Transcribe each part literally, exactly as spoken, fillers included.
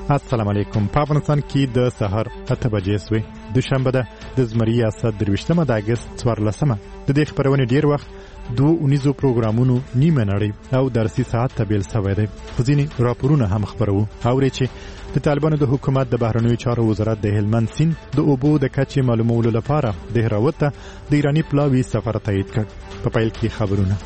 السلام علیکم. په افغانستان کې د سهار اته بجې سوې دوشنبه ده د زمري ریاست درویشتمه د اګست څوارلسمه. د دې خپرونې ډیر وخت دوه اونیزو پروګرامونو نیمه نړۍ او درسي ساعت ته بیل سوی دی. خو ځینې راپورونه هم خپروو. اورئ چې د طالبانو د حکومت د بهرنیو چارو وزارت د هلمند سیند د اوبو د کچې معلومولو لپاره دهراوت ته د ایراني پلاوي سفر تایید کړ. په پیل کې خبرونه.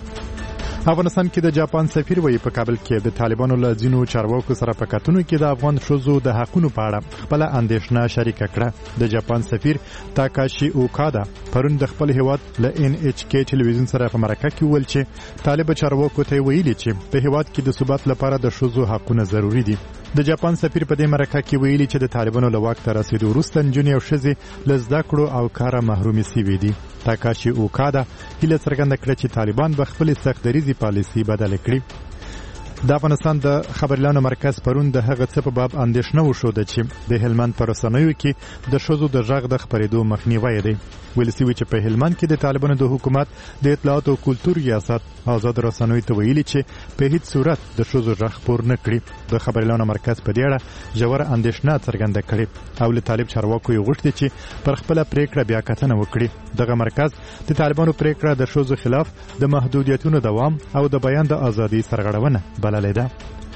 افغانستان کې د جاپان سفیر وایي په کابل کې د طالبانو له ځینو چارواکو سره په کتنو کې د افغان ښځو د حقونو په اړه خپل اندېښنه شریکه کړه. د جاپان سفیر تاکاشي اوکادا پرون د خپل هیواد له ان ایچ کی ټلویزیون سره په مرکه کې ویل چې طالب چارواکو ته ویلي چې په هیواد کې د ثبات لپاره د ښځو حقونه ضروری دي. د جاپان سفیر په دې مرکه کې ویلي چې د طالبانو له واک ته رسیدو وروسته نجونې او ښځې له زده کړو او کاره محرومې سوي دي. تاکاشي اوکادا هیله څرګنده کړه چې طالبان به خپلې سخت دریځي پالیسي بدله کړي. د افغانستان د خبريالانو مرکز پرون د هغه څه په باب اندېښنه وښوده چې د هلمند په رسنیو کې د ښځو د غږ د خپرېدو مخنیوی دی. ویل شوي چې په هلمند کې د طالبانو د حکومت د اطلاعات او کلتور ریاست آزاد رسنیو ته ویلي چې په هیڅ صورت د ښځو غږ خپور نه کړي. د خبريالانو مرکز په دې اړه ژوره اندېښنه څرګنده کړې او له طالب چارواکو یې غوښتي چې پر خپله پریکړه بیا کتنه وکړي. دغه مرکز د طالبانو پریکړه د ښځو خلاف د محدودیتونو دوام او د بیان د ازادۍ سرغړونه بللې ده.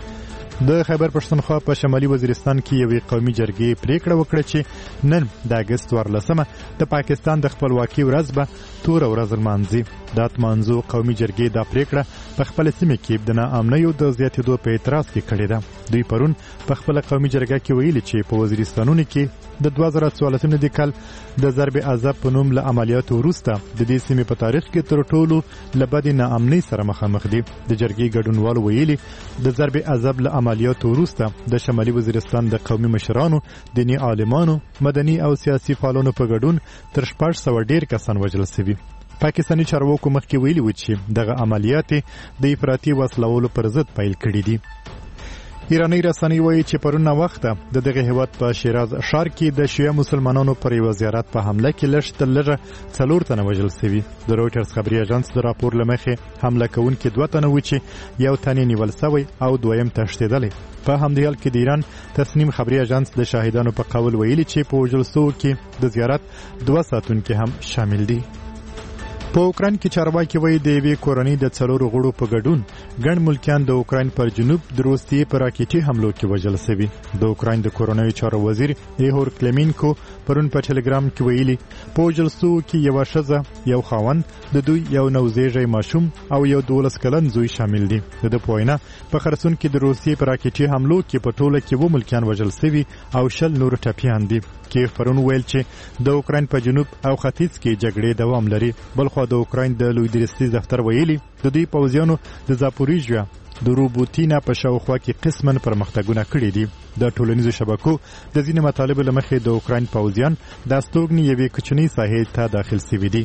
د خیبر پښتونخوا په شمالي وزیرستان کې یوې قومي جرګې پریکړه وکړه چې نن د اګست څوارلسمه د پاکستان د خپلواکۍ ورځ به توره ورځ لمانځي. د اتمانزو قومي جرګې دا پریکړه په خپل سیمه کې د ناامنیو د زیاتېدو په اعتراض کې کړې ده. دوی پرون په خپل قومي جرګه کې ویلي چې په وزیرستانونو کې د دوه زره څوارلسم د کال د ضرب عذاب په نوم له عملیاتو وروسته د دې سیمې په تاریخ کې تر ټولو له بدې ناامنۍ سره مخامخ دي. د جرګې ګډونوالو ویلي د ضرب عذاب له عملیاتو وروسته د شمالي وزیرستان د قومي مشرانو، دیني عالمانو، مدني او سیاسي فعالانو په ګډون تر شپږ سوه ډیر کسان وژل شوي. پاکستاني چارواکو مخکې ویلي و چې دغه عملیات د افراطي وسلوالو پر ضد پیل کړي دي. ایرانی رسنۍ وایي چې پرون وخت د دغه هیواد په شیراز ښار کې د شیعه مسلمانانو پر یو زیارت په حمله کې لږ تر لږه څلور تنه وژل شوي. د رویټرز خبري اژانس د راپور له مخې حمله کوونکي دوه تنه و چې یو تن یې نیول شوی او دویم تښتېدلی. په همدې حال کې د ایران تصنیم خبري اژانس د شاهدانو په قول ویلي چې په وژل شوو کې د زیارت دوه ساتونکي هم شامل دي. په اوکراین کې چارواکي وایي د یوې کورنۍ د څلورو غړو په ګډون ګڼ ملکیان د اوکراین پر جنوب د روسیې په راکېټي حملو کې وژل شوي. د اوکراین د کورنیو چارو وزیر ایهور کلمینکو پرون په ټلګرام کې ویلي په وژل شوو کې یوه ښځه، یو خاوند، د دوی یو نوزیږی ماشوم او یو دولس کلن زوی شامل دي. د ده په وینا په خرسون کې د روسیې په راکېټي حملو کې په ټوله کې اووه ملکیان وژل شوي او شل نور ټپیان دي. کیف پرون ویل چې د اوکراین په جنوب او ختیځ کې جګړې دوام لري. بلخوا د اوکراین د لوی درستیز دفتر ویلي د دوی پوځیانو د زاپوریژیا د روبوتینا په شاوخوا کې قسماً پرمختګونه کړي دي. د ټولنیزو شبکو د ځینې مطالبو له مخې د اوکراین پوځیان د استوګنې یوې کوچنۍ ساحې ته داخل شوي دي.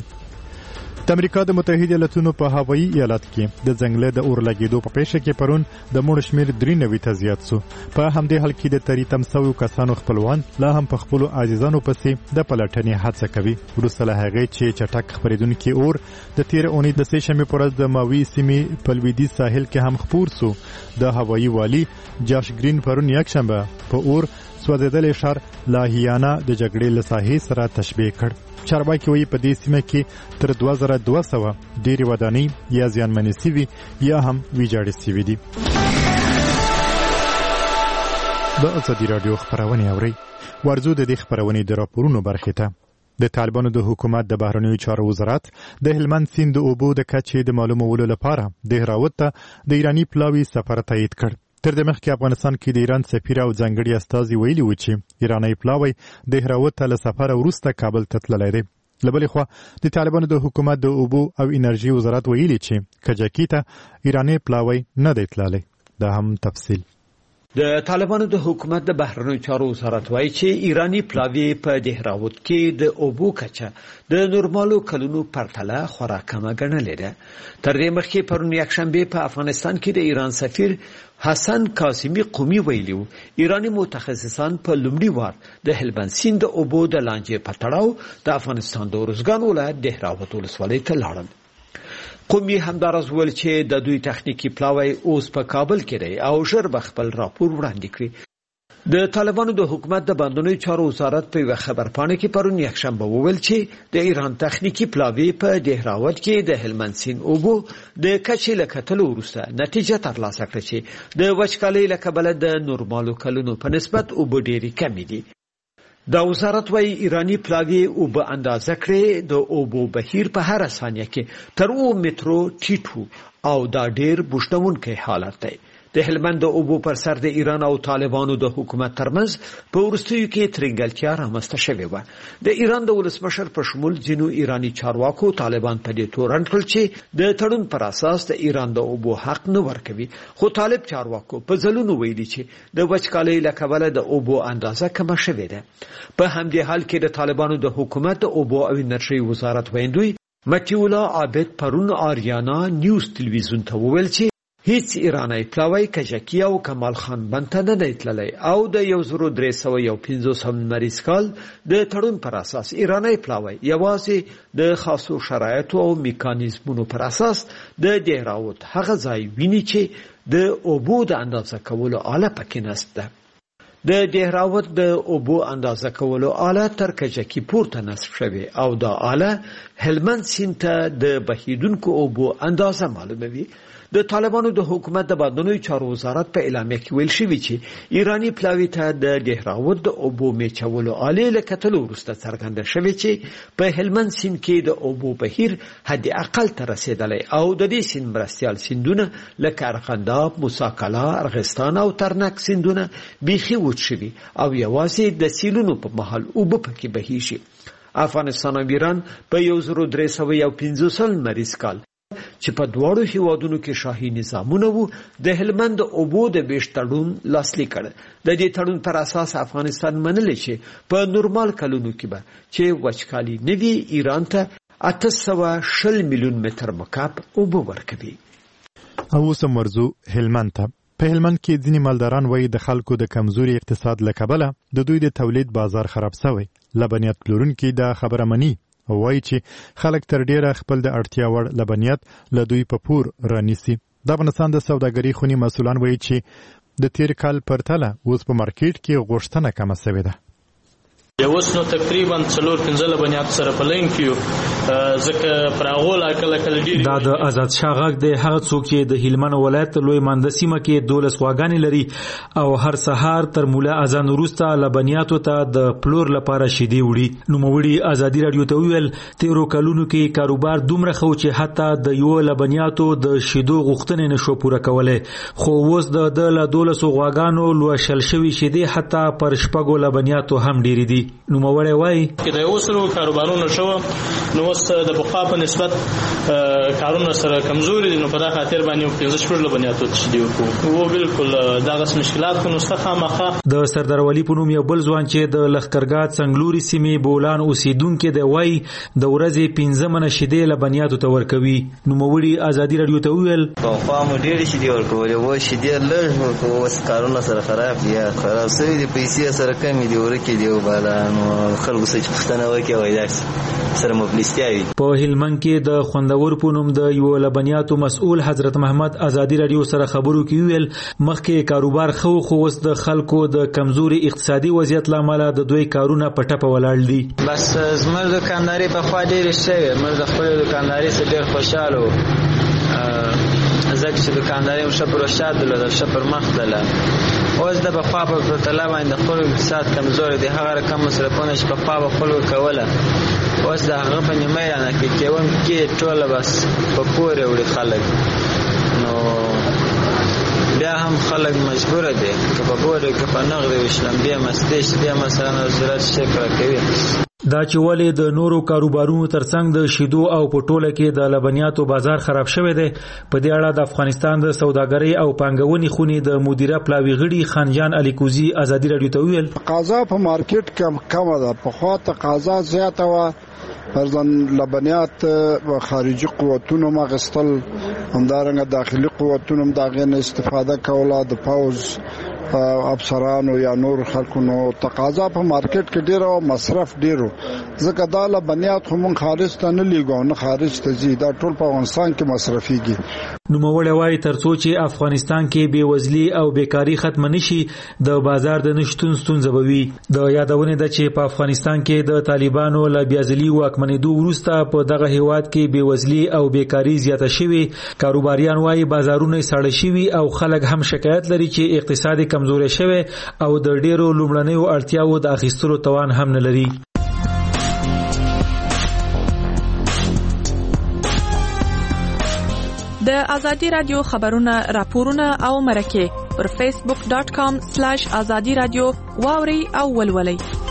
د امریکا د متحده ایالاتونو په هوایي ایالت کې د ځنګله د اور لګېدو په پیښه کې پرون د مړو شمېر درې نوي ته زیات شو. په همدې حال کې د تری تم سویو کسانو خپلوان لا هم په خپلو عزیزانو پسې د پلټنې هڅه کوي. وروسته له هغې چې چټک خپرېدونکي اور د تېرې اونۍ د سې شنبې په ورځ د ماوي سیمې په لویدیځ ساحل کې هم خپور شو. د هوایي والي جاش ګرین پرون یکشنبه په اور سوځېدلی ښار لاهیانا د جګړې له ساحې سره تشبیه کړ. چارواکي وایي په دې سیمه کې تر دوه زره دوه سوه ډېرې ودانۍ یا زیانمنې سوي یا هم ویجاړې سوي دي. د ازادي راډیو خپرونې اورئ. ورځو د دې خپرونې د راپورونو برخې ته. د طالبانو د حکومت د بهرنیو چارو وزارت د هلمند سیند د اوبو د کچې د معلومولو لپاره دهراوت ته د ایراني پلاوي سفر تایید کړ. تر دې مخکې افغانستان کې د ایران سفیر او ځانګړي استازي ویلي و چې ایرانی پلاوی دهراوت ته له سفره وروسته کابل ته تللی دی. له بلې خوا د طالبانو د حکومت د اوبو او انرژي وزارت ویلي چې کجکي ته ایرانی پلاوی نه دی تللی. دا هم تفصیل. د طالبانو د حکومت د بهرنیو چارو وزارت وایي چې ایرانی پلاوی په دهراوت کې د اوبو کچه د نورمالو کلونو پرتله خورا کمه ګڼلې ده. تر دې مخکې پرون یکشنبه په افغانستان کې د ایران سفیر حسن قاسمی قومی ویلو ایرانی متخصصان په لومړي وار د هلمند سیند د اوبو د لانجې په تړاو د افغانستان د ارزګان ولایت دهراوت ولسوالۍ ته لاړل. قومي همدارز ول چې د دوی تخنیکی پلاوی اوس په کابل کې دی او ژر به خپل راپور وړاندې کړي. د طالبانو د حکومت د بندونوي چارو وزارت په یو خبرپاڼه کې پرون یکشنبه وویل چې د ایران تخنیکی پلاوی په دهراوت کې د هلمند سیند اوبو د کچې لکتلو وروسته نتیجه ترلاسه کړه چې د وچکالۍ له کبله د نورمالو کلونو په نسبت اوبه ډېرې کمې دي. دا وزارت وايي ایرانی پلاوی اوبه اندازه کړې د اوبو بهیر په هر ثانیه کې تر اوه مترو ټیټو او دا ډېر بوشتونکی حالت دی. د هلمند د اوبو پر سر د ایران او طالبانو د حکومت ترمنځ په وروستیو کې ترنګلتیا رامنځته شوې وه. د ایران د ولسمشر په شمول ځینو ایرانی چارواکو طالبان ته د تورن کړل چې د تړون پر اساس د ایران د اوبو حق نه ورکوي، خو طالب چارواکو په ځلونو ویلي چې د وچکالۍ له کبله د اوبو اندازه کمه شوې ده. په همدې حال کې د طالبانو د حکومت د اوبو او انرژي وزارت ویندوی متیولا عابد پرون آریانا نیوز تلویزیون ته وویل چې هیڅ ایرانی پلاوی کجکی او کمال خان بنته نه دی تللی او د یو زرو درې سوه یو پنځوسم لمریز کال د تړون پر اساس ایرانی پلاوی یوازې د خاصو شرایطو او میکانیزمونو پر اساس د دهراوت هغه ځای ویني چې د اوبو د اندازه کولو آله پکې نسته. د دهراوت د اوبو اندازه کولو آله تر کجکی پورته نصب شوی او دا آله هلمند سیند ته د بهیدونکو اوبو اندازه معلوموي. د طالبانو د حکومت د بندونوي چارو وزارت په اعلامیه کې ویل شوی چې ایرانی پلاوی ته د دهراوت د اوبو میچولو آلې له کتلو وروسته څرګنده شوی چې په هلمند سیند کې د اوبو بهیر حد اقل ته رسیدلی او د دې سیند مرستیال سیندونه لکه ارغنداب، موسی کلا، ارغستان او ترنک سیندونه بیخي وچ شوي او یوازې د سیلونو په مهال اوبه پکې بهیږي. افغانستان او ایران په یو زرو درې سوه یو پنځوسم لمریز کال چې په دواړو هیوادونو کې شاهي نظامونه وو د هلمند اوبو د ویش تړون لاسلیک کړ. د دې تړون پر اساس افغانستان منلی چې په نورمال کلونو کې به چې وچکالي نه وي ایران ته اته سوه شل میلیون متر مکعب اوبه ورکوي. او اوس مرزو هلمند ته. په هلمند کې ځینې مالداران وایي د خلکو د کمزوري اقتصاد له کبله د دوی د تولید بازار خراب شوی. لبنیات پلورونکي دا خبره مني او وایي چې خلک تر ډیره خپل د اړتیا وړ لبنیات له دوی په پور رانیسي. د افغانستان د سوداګرۍ خونې مسؤلان وایي چې د تیر کال پرتله اوس په مارکیټ کې غوښتنه کمه شوې ده. اوس نو تقریبا څلور پنځه لبنیات سره په لین کې ځکه پر هغه لا کله کله ډیر دا د آزاد شاه غږ د هغه څوک چې د هلمند ولایت لوی مانده سیمه کې دولس غواګانې لري او هر سهار تر مولا اذان وروسته لبنیاتو ته د پلور لپاره شیدې وړي. نوموړي ازادي رادیو ته ویل تیرو کلونو کې کاروبار دومره خو چې حتی د یو لبنیاتو د شیدو غوښتنې نشو پوره کولای، خو اوس د د دولس غواګانو لوشل شوی شیدې حتی پر شپږو لبنیاتو هم ډېرې دي. نو موړی وای چې د اوسلو کاروبارونو شو نو اوس د بقا په نسبت کارونه سره کمزوري دي، نو په دا خاطر باندې پنځه شپږ لبنیاتو تشدي وکړو. او بالکل دغه مشکلات کو نو ستخامخه د سردار ولی په نوم یو بل ځوان چې د لخکرګات څنګلوري سیمې بولان اوسیدونکو دی وای د ورځې پنځه منه شیدې لبنیاتو ته ورکوي. نو موړي ازادي رادیو ته ویل په خوا مو ډېر شیدې ورکول او شیدې لږ ورکول، اوس کارونه سره خراب دي خراب شوي دي، پیسې سره کمې دي ورکې دی او بالا خلکو څخه پښتنه وکي وای دا سره مبلستیا وي. په هلمند کې د خوندور په نوم د یو لبنیاتو مسؤل حضرت محمد ازادي رادیو سره خبرو کې ویل مخکې کاروبار خو خو اوس د خلکو د کمزوري اقتصادي وضعیت لامل د دوی کارونه په ټپه ولاړ دي. بس زموږ دکانداري په خوا ډېرې شوې، موږ د خپل دکانداري سره ډېر خوشاله وو ځکه چې دکانداري مو ښه پروژه درلوده، ښه پرمخ تلله. اوس د بخوا په پرتله باندې د خپل اقتصاد کمزوري دی، هغه رقم مصرفونه چې پخوا به خلکو کوله اوس د هغه په نیمه رانه کې کېون کې ټوله بس په پورې وړي خلک، نو بیا هم خلک مجبوره دي که په پورې که په نغدې وشلم بیا مستې چې بیا مثلا ضرورت شکر کوي. دا چې ولې د نورو کاروبارونو ترڅنګ د شیدو او پټوله کې د لبنیاتو بازار خراب شوی دی، په دې اړه د افغانستان د سوداګرۍ او پانګونې خونې د مدیره پلاوی غړي خانجان علي کوزي ازادي رادیو ته ویل تقاضا په مارکیټ کې کمه ده، په خوا تقاضا زیاته وه، فرضاً لبنیات خارجي قوتونو مغستل همدارنګه داخلي قوتونو هم د هغې نه استفاده کوله، د پوز افسرانو یا نور خلکو، نو تقاضا په مارکیټ کې ډیره او مصرف ډیرو، ځکه دا لبنیات خو مونږ خارج ته نه لیږو نه خارج ته ځي، دا ټول په افغانستان کې مصرفیږي. نوموړی وایي ترڅو چې افغانستان کې بېوزلي او بیکاري ختم نشي د بازار د نشتون ستونزه به وي. د یادونې ده چې په افغانستان کې د طالبانو له بیازلي واکمنېدو وروسته په دغه هیواد کې بېوزلي او بیکاري زیاته شوې. کاروباریان وایي بازارونه ساړه شوي او خلک هم شکایت لري چې اقتصاد کمزوری شوی او د ډیرو لومړنیو اړتیاو د اخیستلو توان هم نه لري. د ازادي رادیو خبرونه راپورونه او مرکه پر فیسبوک ډاٹ کام سلیش ازادي رادیو واوري او ولولئ.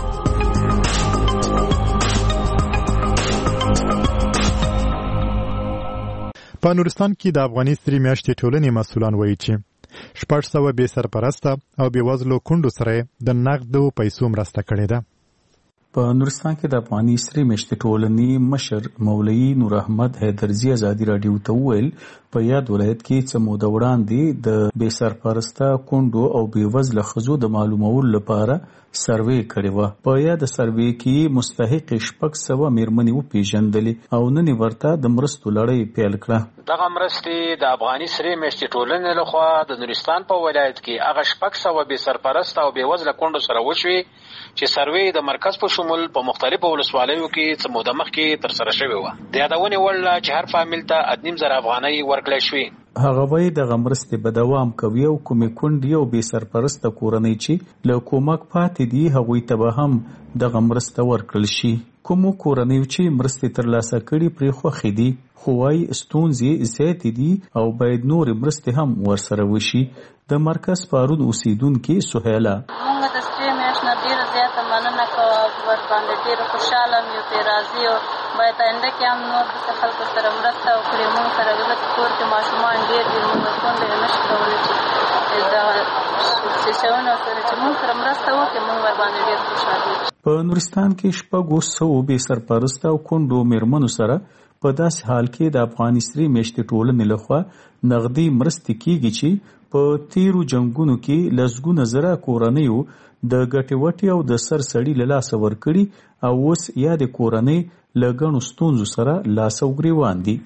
په نورستان کې د افغاني ستري میاشتې ټولنې مسؤلان وایي چې شپږ سوه بې سرپرسته او بې وزلو کونډو سره د نقدو پیسو مرسته کړې ده. په نورستان کې د افغاني ستري میاشتې ټولنې مشر مولوي نور احمد حیدرزي ازادي رادیو ته وویل په یاد ولایت کې څه موده وړاندې د بې سرپرسته کونډو او بې وزله ښځو د معلومولو لپاره سروې کړې وه. په یاد سروې کې مستحق شپږ سوه میرمنې وپېژندلې او نن یې ورته د مرستو لړۍ پیل کړه. دغه مرستې د افغاني سرې میاشتې ټولنې لخوا د نورستان په ولایت کې هغه شپږ سوه بې سرپرسته او بې وزله کونډو سره وشوې چې سروې د مرکز په شمول په مختلفو ولسوالیو کې څه موده مخکې ترسره شوې وه. د یادونې وړ ده چې هر فامیل ته اته نیم زره افغانۍ ورکړل شوې. هغه وایي دغه مرستې به دوام کوي او کومې کونډې او بې سرپرسته کورنۍ چې له کومک پاتې دي هغوی ته به هم دغه مرسته ورکړل شي. کومو کورنیو چې مرستې ترلاسه کړي پرې خوښې دي خو وایي ستونزې زیاتې دي او باید نورې مرستې هم ورسره وشي. د مرکز پارون اوسیدونکې سهیله موږ د سرې میاشت نه ډېره زیاته مننه کوو، ورباندې ډېره خوشحاله یم، یو پرې راضي یو. باید آینده کې هم نور داسې خلکو سره مرسته وکړي. موږ سره ځکه کور کې ماشومان ډېر دي، موږ کونډې یې نشو کولی چې دغه سیسیونو سره چې موږ سره مرسته وکړي، موږ ورباندې ډېر خوشحاله یو. په نورستان کې شپږو سوو بې سرپرسته او کونډو میرمنو سره په داسې حال کې د افغاني ستري میاشتې ټولنې لخوا نغدي مرستې کیږي چې په تیرو جنگونو کې لسګونه زره کورنیو د ګټې وټې او د سر سړي له لاسه ورکړي او اوس یا د کورنۍ له ګڼو ستونزو سره لاس او ګریوان دي.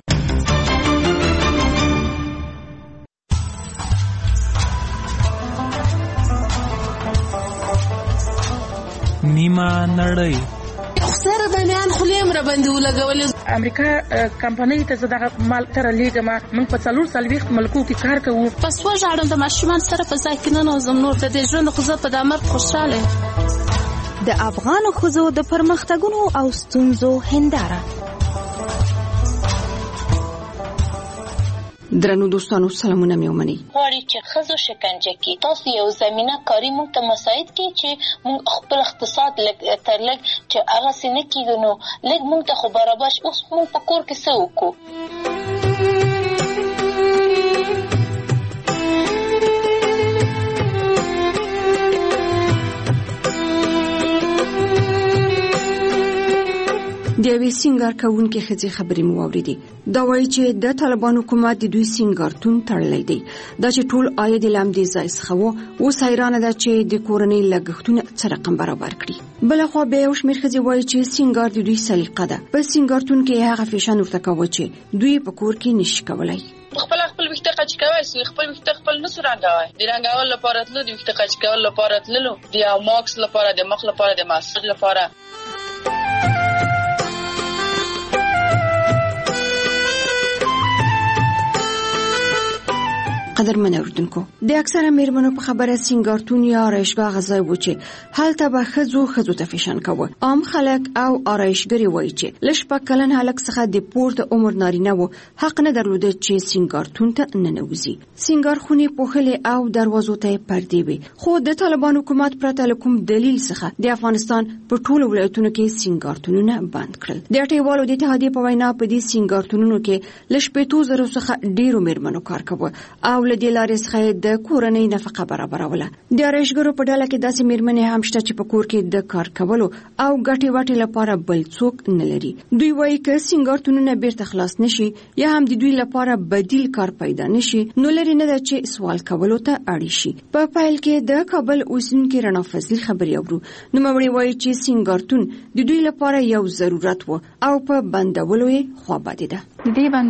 نیمه نړۍ سره بنیان خلیم را باندې ولګولې. امریکا کمپنۍ ته زه دغه مال تر لیږم. موږ په څلور څلوېښت ملکو کې کار کوو. پس وژاړم د ماشومان سره په ځای کې ننوځم. نور د دې ژوند خو زه په دا مرګ خوشحاله یم. د افغانو ښځو د پرمختګونو او ستونزو هنداره. درنو دوستانو سلامونه مې ومنئ. غواړي چې ښځو شکنجه کې تاسو یو زمینه کاری موږ ته مساعد کړي چې موږ خپل اقتصاد لږ تر لږ چې هغسې نه کېږو نو لږ موږ ته خو برابر شي. اوس موږ په کور کې څه وکړو؟ د یوې سینګار کوونکې ښځې خبرې مو واورېدې. دا وایي چې د طالبانو حکومت د دوی سینګارتون تړلی دی. دا چې ټول عاید یې له همدې ځای څخه و. اوس حیرانه ده چې د کورنۍ لګښتونه څه رقم برابر کړي. بلخوا بیا یو شمېر ښځې وایي چې سینګار د دوی سلیقه ده. په سینګارتون کې هغه فیشن ورته کوه چې دوی په کور کې نشي کولی. خپل خپل ویښته قچ کوي، سي خپل ویښته خپل نسو رنګوي. د رنګول لپاره تلو، د ویښته قچ کول لپاره تللو، د ماکس لپاره، د مخ لپاره، د ماساج لپاره. قدرمن اوردونکو، د اکثره میرمنو په خبره سینګارتون یا آرایشګاه غځای و چې هلته به ښځو ښځو ته فیشن کوه. عام خلک او آرایشګرې وایي چې له شپږ کلن هلک څخه د پورته عمر نارینه و حق نه درلوده چې سینګارتون ته ننوځي. سینګار خونې پوښلې او دروازو ته یې پردې وې. خو د طالبانو حکومت پرته له کوم دلیل څخه د افغانستان په ټولو ولایتونو کې سینګارتونونه بند کړل. د اټیوالو د اتحادیې په وینا په دې سینګارتونونو کې له شپېتو زرو څخه ډېرو میرمنو کار کوه او له دې لارې څخه د کورنۍ نفقه برابروله. د آرایشګرو په ډله کې داسې میرمنې هم شته چې په کور کې د کار کولو او ګټې وټې لپاره بل څوک نه لري. دوی وایي که سینګارتونونه بیرته خلاص نشي یا هم د دوی لپاره بدیل کار پیدا نشي نو لري نه ده چې سوال کولو ته اړ شي. په پیل کې د کابل اوسیدونکي رڼا فضلي خبرې اورو. نوموړې وایي چې سینګارتون د دوی لپاره یو ضرورت و او په بندولو یې خوا بده ده.